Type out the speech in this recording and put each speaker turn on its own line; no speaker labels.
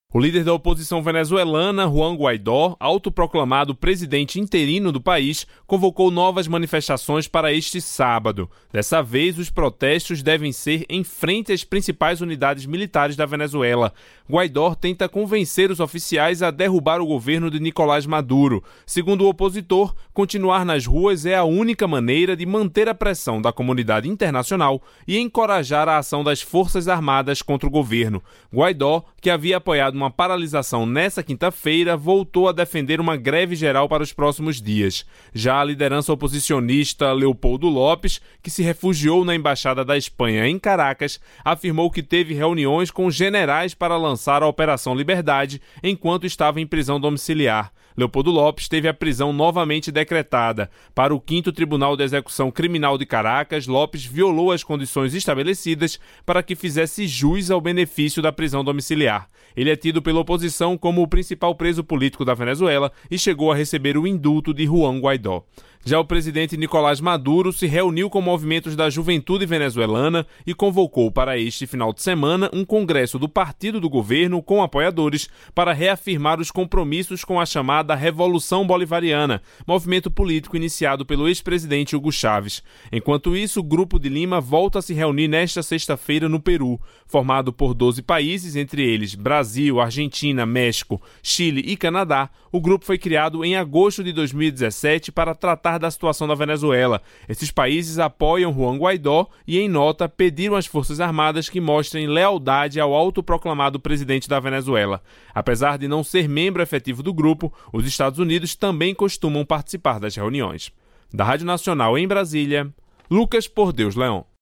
O líder da oposição venezuelana, Juan Guaidó, autoproclamado presidente interino do país, convocou novas manifestações para este sábado. Dessa vez, os protestos devem ser em frente às principais unidades militares da Venezuela. Guaidó tenta convencer os oficiais a derrubar o governo de Nicolás Maduro. Segundo o opositor, continuar nas ruas é a única maneira de manter a pressão da comunidade internacional e encorajar a ação das Forças Armadas contra o governo. Guaidó, que havia apoiado uma paralisação nesta quinta-feira, voltou a defender uma greve geral para os próximos dias. Já a liderança oposicionista Leopoldo Lopes, que se refugiou na Embaixada da Espanha em Caracas, afirmou que teve reuniões com generais para lançar a Operação Liberdade enquanto estava em prisão domiciliar. Leopoldo Lopes teve a prisão novamente decretada. Para o 5º Tribunal de Execução Criminal de Caracas, Lopes violou as condições estabelecidas para que fizesse jus ao benefício da prisão domiciliar. Ele é tido pela oposição como o principal preso político da Venezuela e chegou a receber o indulto de Juan Guaidó. Já o presidente Nicolás Maduro se reuniu com movimentos da juventude venezuelana e convocou para este final de semana um congresso do partido do governo com apoiadores para reafirmar os compromissos com a chamada Revolução Bolivariana, movimento político iniciado pelo ex-presidente Hugo Chávez. Enquanto isso, o Grupo de Lima volta a se reunir nesta sexta-feira no Peru. Formado por 12 países, entre eles Brasil, Argentina, México, Chile e Canadá, o grupo foi criado em agosto de 2017 para tratar da situação da Venezuela. Esses países apoiam Juan Guaidó e, em nota, pediram às Forças Armadas que mostrem lealdade ao autoproclamado presidente da Venezuela. Apesar de não ser membro efetivo do grupo, os Estados Unidos também costumam participar das reuniões. Da Rádio Nacional em Brasília, Lucas Por Deus Leão.